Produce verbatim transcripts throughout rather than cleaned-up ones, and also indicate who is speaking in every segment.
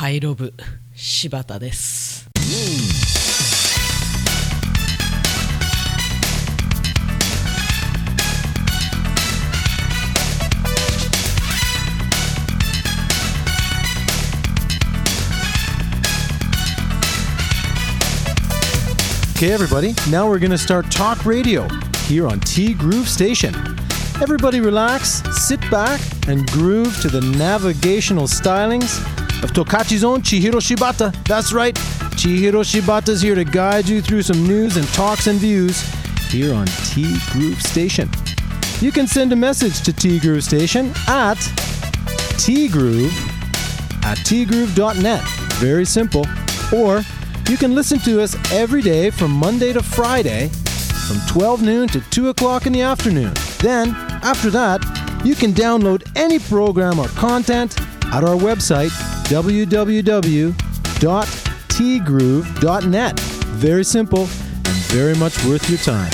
Speaker 1: カイロ部柴田です。
Speaker 2: Okay, everybody, now we're going to start talk radio here on T Groove Station. Everybody relax, sit back, and groove to the navigational stylings of Tokachi's own Chihiro Shibata. That's right, Chihiro Shibata's here to guide you through some news and talks and views here on T Groove Station. You can send a message to T Groove Station at tgroove at tgroove dot net. Very simple. Or you can listen to us every day from Monday to Friday from twelve noon to two o'clock in the afternoon. Then, after that, you can download any program or content at our website, w w w dot t groove dot net. Very simple and very much worth your time.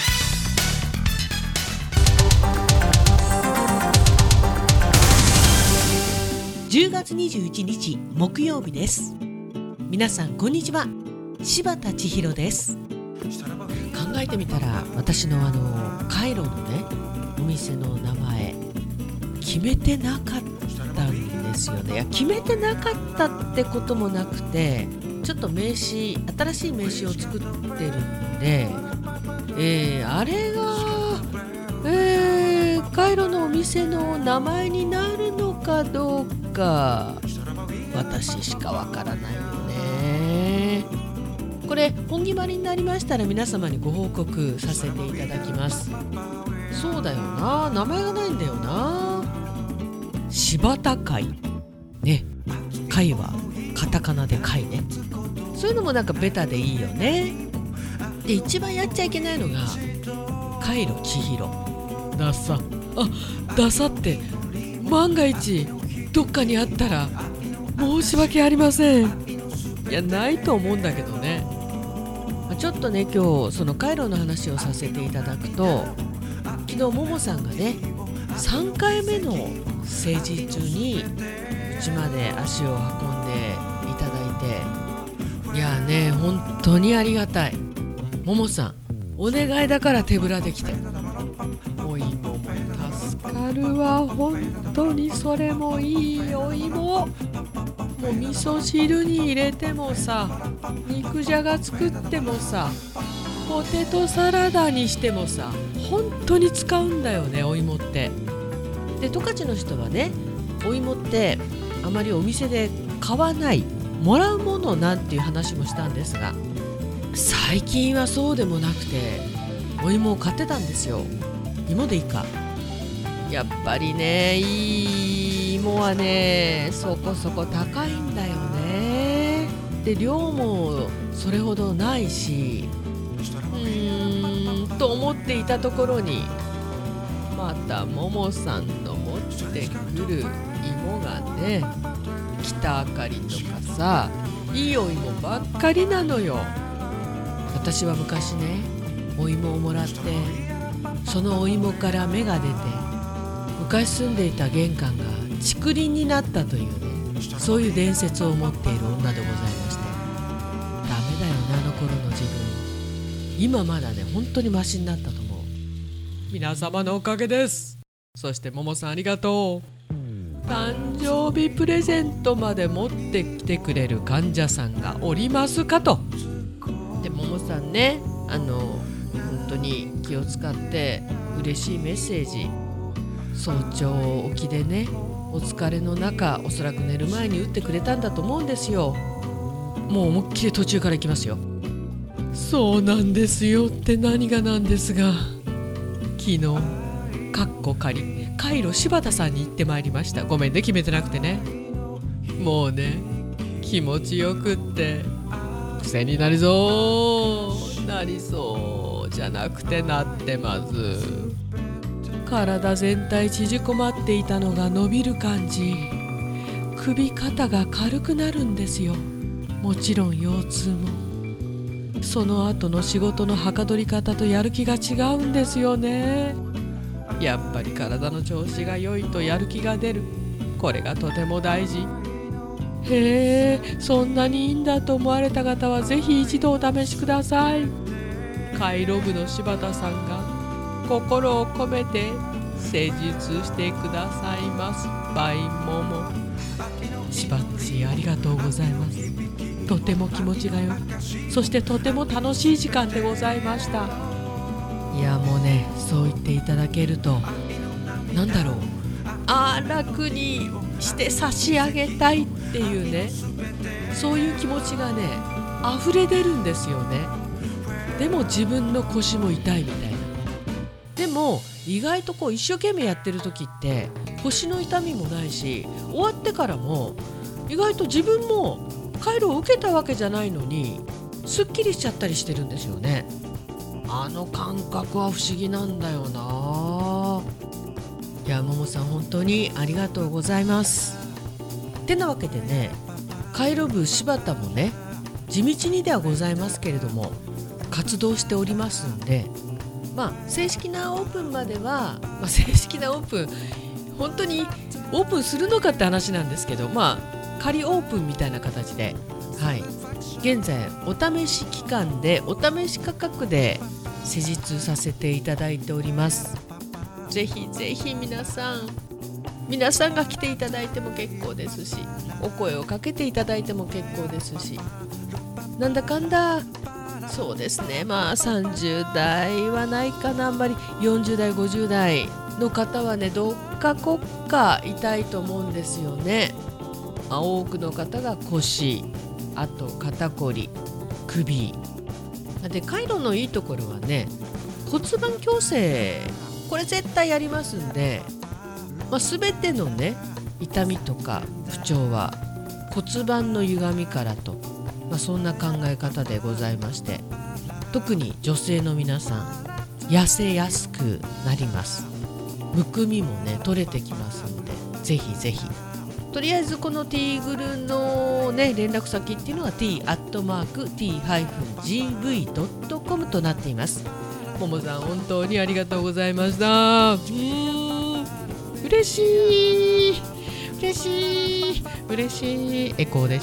Speaker 1: じゅうがつにじゅういちにち木曜日です。皆さんこんにちは、柴田千尋です。考えてみたら、私のあのカイロのねお店の名前決めてなかったんですよね。いや、決めてなかったってこともなくて、ちょっと名刺、新しい名刺を作ってるんで、えー、あれが、えー、カイロのお店の名前になるのかどうか私しかわからないよね。これ本決まりになりましたら皆様にご報告させていただきます。そうだよな、名前がないんだよな。柴田会ね、会はカタカナで会ね。そういうのもなんかベタでいいよね。で、一番やっちゃいけないのがカイロ千尋ダサ。あ、ダサって万が一どっかにあったら申し訳ありません。いや、ないと思うんだけどね。ちょっとね、今日そのカイロの話をさせていただくと、昨日ももさんがねさんかいめの成人中にうちまで足を運んでいただいて、いやね、本当にありがたい。ももさんお願いだから手ぶらできて、お芋も助かるわ。本当にそれもいいお芋。もう味噌汁に入れてもさ、肉じゃが作ってもさ、ポテトサラダにしてもさ、本当に使うんだよね、お芋って。で、十勝の人はね、お芋ってあまりお店で買わない、もらうものなんていう話もしたんですが、最近はそうでもなくてお芋を買ってたんですよ。芋でいいか。やっぱりね、いい芋はねそこそこ高いんだよね。で、量もそれほどないし、うーんと思っていたところに、またももさんの持ってくる芋がね、北あかりとかさ、いいお芋ばっかりなのよ。私は昔ね、お芋をもらって、そのお芋から芽が出て、昔住んでいた玄関が竹林になったというね、そういう伝説を持っている女でございまして、ダメだよね、あの頃の自分。今まだね、本当にマシになったと思う。皆様のおかげです。そしてももさんありがとう。誕生日プレゼントまで持ってきてくれる患者さんがおりますかと。で、ももさんね、あの本当に気を使って嬉しいメッセージ、早朝起きでね、お疲れの中、おそらく寝る前に打ってくれたんだと思うんですよ。もう思いっきり途中からいきますよ。そうなんですよって何がなんですが、昨日かっこ仮カイロ柴田さんに行ってまいりました。ごめんね、決めてなくてね。もうね、気持ちよくって癖になりそうなりそうじゃなくてなってます。体全体縮こまっていたのが伸びる感じ、首肩が軽くなるんですよ。もちろん腰痛も。その後の仕事のはかどり方とやる気が違うんですよね。やっぱり体の調子が良いとやる気が出る。これがとても大事。 へえ、そんなにいいんだと思われた方はぜひ一度お試しください。カイロ部の柴田さんが心を込めて施術してくださいます。バイモモ。しばっちありがとうございます。とても気持ちがよく、そしてとても楽しい時間でございました。いやもうね、そう言っていただけると、なんだろう、あー楽にして差し上げたいっていうね、そういう気持ちがね溢れ出るんですよね。でも自分の腰も痛いみたいな。でも意外とこう一生懸命やってる時って腰の痛みもないし、終わってからも意外と自分もカイロを受けたわけじゃないのにすっきりしちゃったりしてるんですよね。あの感覚は不思議なんだよな。いやももさん本当にありがとうございます。てなわけでね、カイロ部柴田もね地道にではございますけれども活動しておりますんで、まあ正式なオープンまでは、まあ、正式なオープン本当にオープンするのかって話なんですけど、まあ仮オープンみたいな形で、はい、現在お試し期間でお試し価格で施術させていただいております。ぜひぜひ皆さん皆さんが来ていただいても結構ですし、お声をかけていただいても結構ですし、なんだかんだそうですね、まあさんじゅう代はないかな、あんまりよんじゅう代ごじゅう代の方はねどっかこっか痛いと思うんですよね。多くの方が腰、あと肩こり、首で、カイロのいいところはね骨盤矯正、これ絶対やりますんで、まあ、全てのね痛みとか不調は骨盤の歪みからと、まあ、そんな考え方でございまして、特に女性の皆さん痩せやすくなります。むくみもね取れてきますので、ぜひぜひとりあえずこの T グルの、ね、連絡先っていうのは ティー アットマーク ティー ジーブイ ドット コム となっています。ももさん本当にありがとうございました。うーん嬉しい嬉しい嬉しいエコーでした。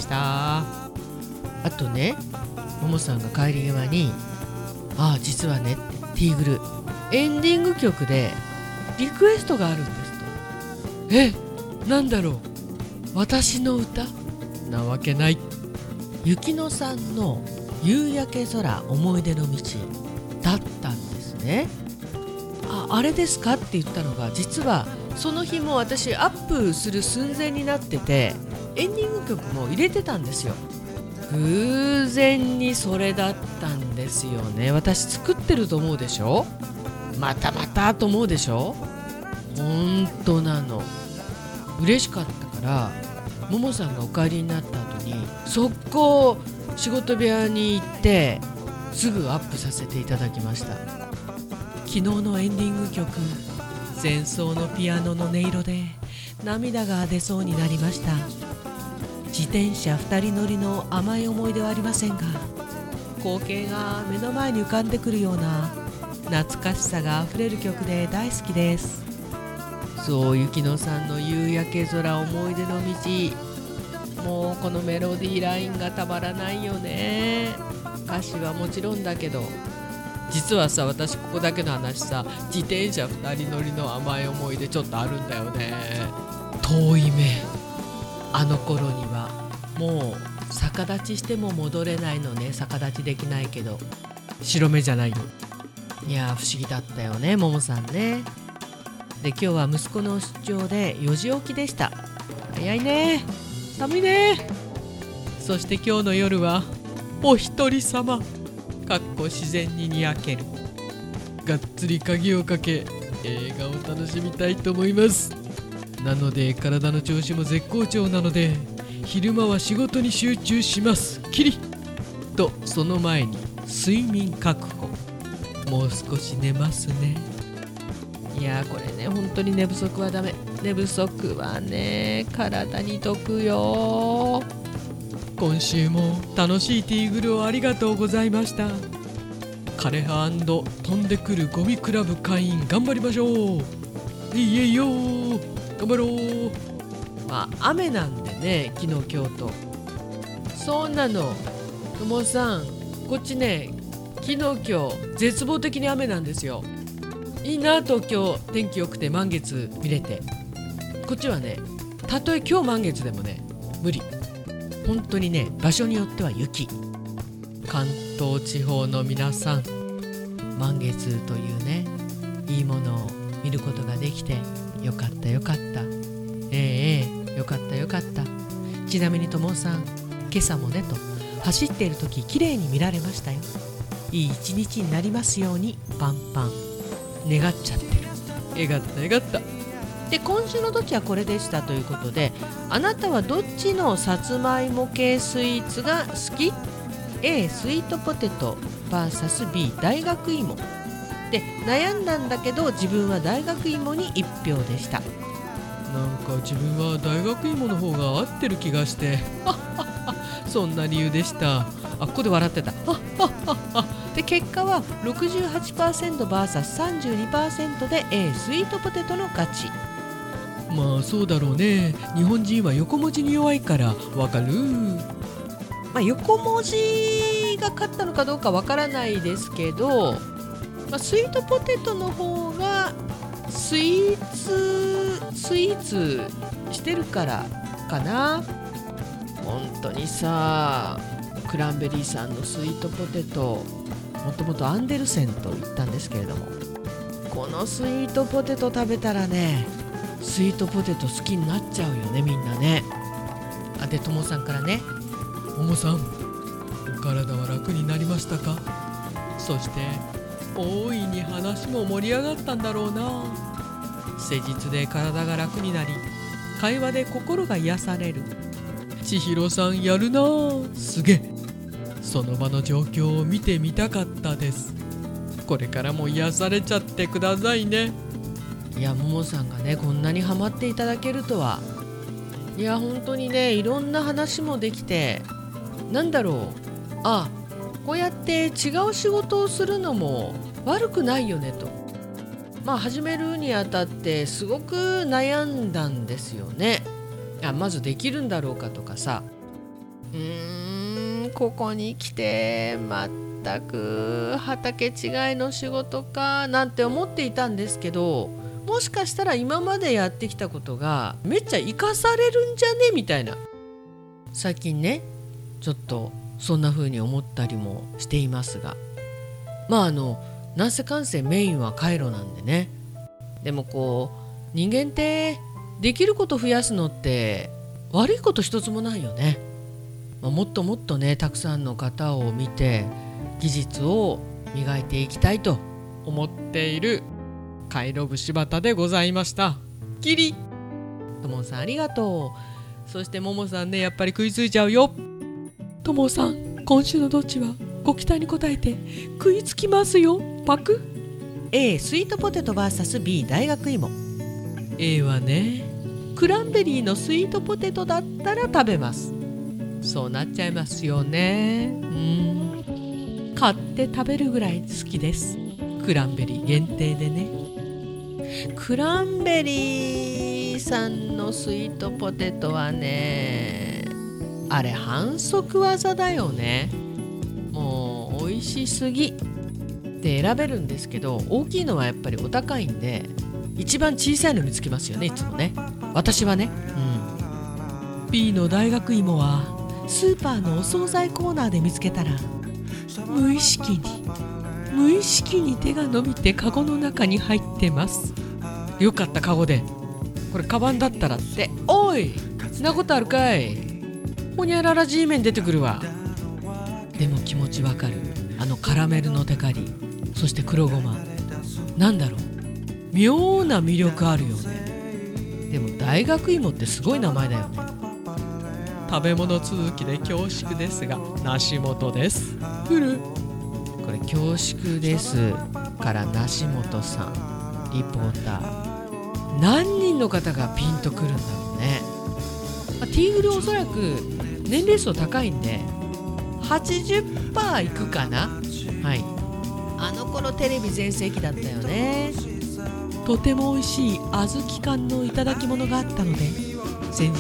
Speaker 1: あとね、ももさんが帰り際に、ああ実はねって T グルエンディング曲でリクエストがあるんですと。え、なんだろう、私の歌なわけない。雪乃さんの夕焼け空思い出の道だったんですね。あ、あれですかって言ったのが、実はその日も私アップする寸前になってて、エンディング曲も入れてたんですよ。偶然にそれだったんですよね。私作ってると思うでしょ、またまたと思うでしょ。本当なの。嬉しかったから、ももさんがお帰りになった後に速攻仕事部屋に行ってすぐアップさせていただきました。昨日のエンディング曲、前奏のピアノの音色で涙が出そうになりました。自転車二人乗りの甘い思い出はありませんが、光景が目の前に浮かんでくるような懐かしさがあふれる曲で大好きです。そう、雪乃さんの夕焼け空思い出の道、もうこのメロディーラインがたまらないよね。歌詞はもちろんだけど、実はさ、私ここだけの話さ、自転車二人乗りの甘い思い出ちょっとあるんだよね。遠い目、あの頃にはもう逆立ちしても戻れないのね。逆立ちできないけど白目じゃないよ。いや不思議だったよね、ももさんね。で、今日は息子の出張でよじ起きでした。早いね、寒いね。そして今日の夜はお一人様、かっこ自然ににやける、がっつり鍵をかけ映画を楽しみたいと思います。なので体の調子も絶好調なので、昼間は仕事に集中します。キリと、その前に睡眠確保、もう少し寝ますね。いやーこれね、本当に寝不足はダメ。寝不足はね体に毒よ。今週も楽しいティーグルをありがとうございました。枯葉&飛んでくるゴミクラブ会員頑張りましょう。いいえいよー、頑張ろう。まあ雨なんでね、昨日今日と。そうなのともさん、こっちね昨日今日絶望的に雨なんですよ。いいな東京、天気良くて満月見れて。こっちはね、たとえ今日満月でもね無理。本当にね、場所によっては雪。関東地方の皆さん、満月というねいいものを見ることができてよかったよかった。ええええよかったよかった。ちなみにともさん、今朝もねと走っている時綺麗に見られましたよ。いい一日になりますようにパンパン願っちゃってる。えがったえがった。で、今週のどっちはこれでしたということで、あなたはどっちのさつまいも系スイーツが好き？ A スイートポテト ブイエスビー 大学芋で、悩んだんだけど自分は大学芋にいち票でした。なんか自分は大学芋の方が合ってる気がしてそんな理由でした。あ、ここで笑ってたで、結果は ろくじゅうはちパーセントブイエスさんじゅうにパーセント で A スイートポテトの勝ち。まあそうだろうね、日本人は横文字に弱いからわかる。まあ横文字が勝ったのかどうかわからないですけど、まあ、スイートポテトの方がスイーツスイーツしてるからかな。本当にさ、クランベリーさんのスイートポテト、もともとアンデルセンと言ったんですけれども、このスイートポテト食べたらね、スイートポテト好きになっちゃうよね、みんなね。あ、でともさんからね、ももさん、お体は楽になりましたか？そして大いに話も盛り上がったんだろうな。施術で体が楽になり、会話で心が癒される。千尋さんやるな、すげえ。その場の状況を見てみたかったです。これからも癒されちゃってくださいね。いや、ももさんがねこんなにハマっていただけるとは。いや本当にね、いろんな話もできて、なんだろう、あ、こうやって違う仕事をするのも悪くないよねと。まあ始めるにあたってすごく悩んだんですよね。あ、まずできるんだろうかとかさ、うーんここに来て全く畑違いの仕事かなんて思っていたんですけど、もしかしたら今までやってきたことがめっちゃ生かされるんじゃねみたいな、最近ねちょっとそんな風に思ったりもしていますが、まああのなんせかんせメインは回路なんでね。でもこう人間ってできること増やすのって悪いこと一つもないよね。まあ、もっともっとねたくさんの方を見て技術を磨いていきたいと思っている回路部柴田でございました。キリともさんありがとう。そしてももさんね、やっぱり食いついちゃうよ。ともさん、今週のどっちはご期待に応えて食いつきますよ。パク A スイートポテト ブイエスビー 大学芋。 A はね、クランベリーのスイートポテトだったら食べます。そうなっちゃいますよね。うん、買って食べるぐらい好きです。クランベリー限定でね。クランベリーさんのスイートポテトはね、あれ反則技だよね。もう美味しすぎで選べるんですけど、大きいのはやっぱりお高いんで一番小さいの見つけますよね、いつもね、私はね。うん、B の大学芋はスーパーのお惣菜コーナーで見つけたら無意識に無意識に手が伸びてカゴの中に入ってます。よかった、カゴで。これカバンだったらって。おい、そんなことあるかい。ほにゃらら G メン出てくるわ。でも気持ちわかる。あのカラメルのテカリ、そして黒ごま、なんだろう、妙な魅力あるよね。でも大学芋ってすごい名前だよね。食べ物続きで恐縮ですが、梨本です。ふるこれ恐縮ですから梨本さんリポーター、何人の方がピンとくるんだろうね。まあ、ティーグルおそらく年齢層高いんで はちじゅっパーセント いくかな。はい、あの頃テレビ全盛期だったよね。とても美味しい小豆缶のいただき物があったので先日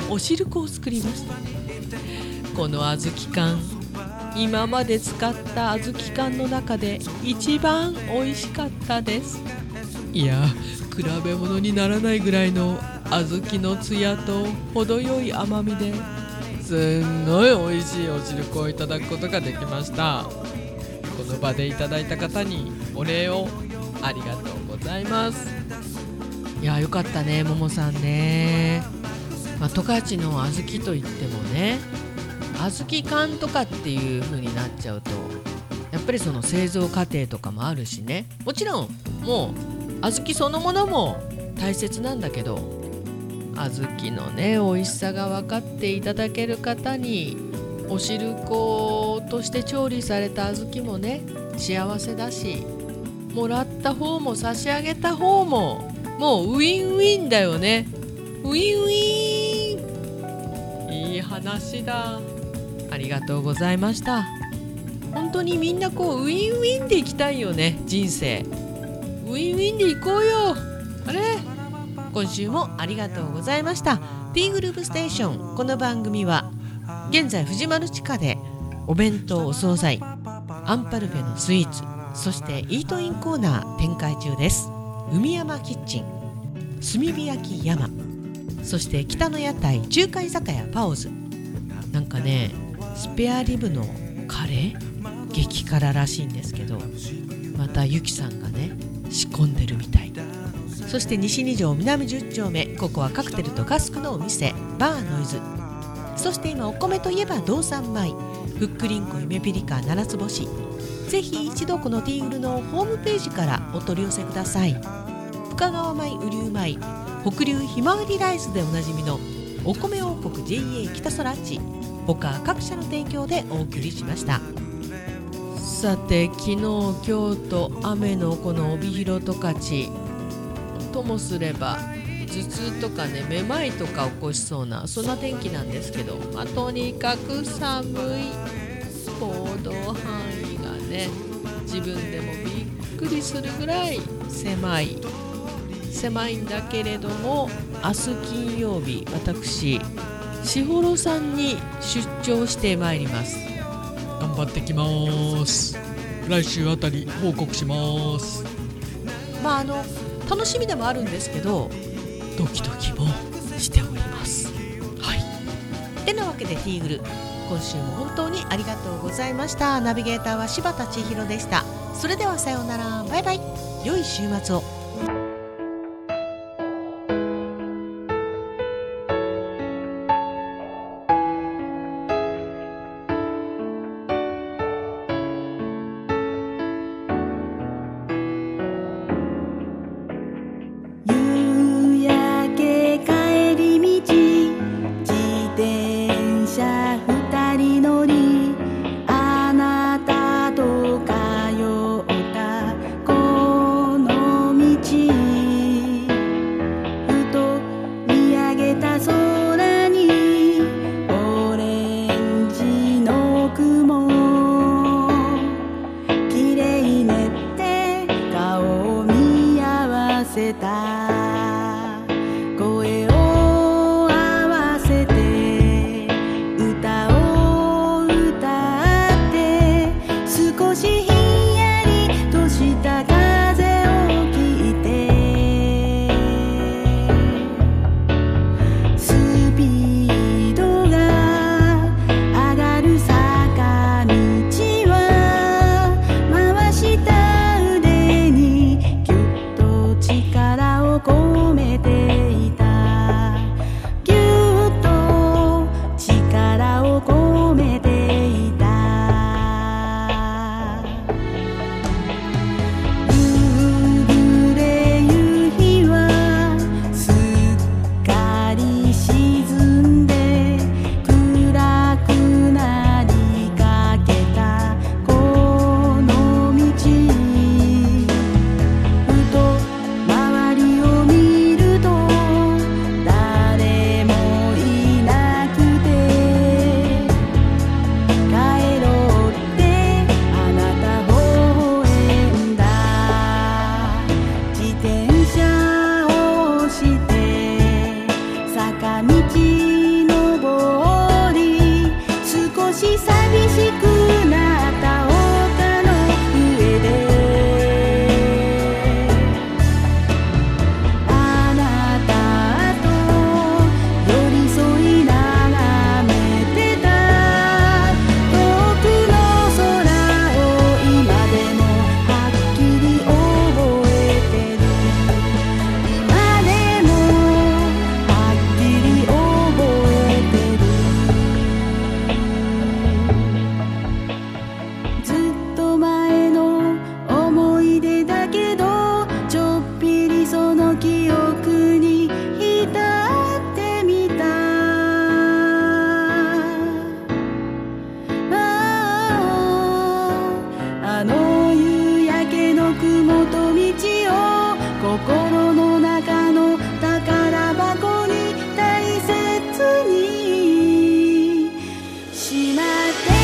Speaker 1: お汁粉を作りました。この小豆缶、今まで使った小豆缶の中で一番美味しかったです。いや、比べ物にならないぐらいの小豆のツヤと程よい甘みで、すんごい美味しいお汁粉をいただくことができました。この場でいただいた方にお礼をありがとうございます。いや、よかったね、ももさんね。まあ、十勝の小豆といってもね、小豆缶とかっていう風になっちゃうと、やっぱりその製造過程とかもあるしね、もちろんもう小豆そのものも大切なんだけど、小豆のね美味しさが分かっていただける方にお汁粉として調理された小豆もね幸せだし、もらった方も差し上げた方ももうウィンウィンだよね。ウィンウィン、いい話だ。ありがとうございました。本当にみんなこうウィンウィンでいきたいよね。人生ウィンウィンでいこうよ。あれ、今週もありがとうございました。 T グループステーション。この番組は現在藤丸地下でお弁当、お惣菜、アンパルフェのスイーツ、そしてイートインコーナー展開中です。海山キッチン、炭火焼き山、そして北の屋台中華居酒屋パオズ。なんかね、スペアリブのカレー激辛らしいんですけど、またゆきさんがね仕込んでるみたい。そして西二条南十丁目、ここはカクテルとカスクのお店バーノイズ。そして今お米といえば道産米、ふっくりんこ夢ピリカ七つ星。ぜひ一度このティーグルのホームページからお取り寄せください。深川米、雨竜米、北流ひまわりライスでおなじみのお米王国 ジェイエー 北空地、他各社の提供でお送りしました。さて、昨日今日と雨のこの帯広十勝ともすれば頭痛とかね、めまいとか起こしそうな、そんな天気なんですけど、まあ、とにかく寒い。行動範囲がね、自分でもびっくりするぐらい狭い狭いんだけれども、明日金曜日、私しほろさんに出張してまいります。頑張ってきます。来週あたり報告します。まああの楽しみでもあるんですけど、ドキドキもしております。はい。てなわけでティーグル、今週も本当にありがとうございました。ナビゲーターは柴田千尋でした。それではさようなら、バイバイ。良い週末を。
Speaker 3: この道し寂しくなった丘の上であなたと寄り添い眺めてた遠くの空を今でもはっきり覚えてる今でもはっきり覚えてるずっと前の思い出だけどちょっぴりその記憶に浸ってみたあああの夕焼けの雲と道を心の中の宝箱に大切にしまって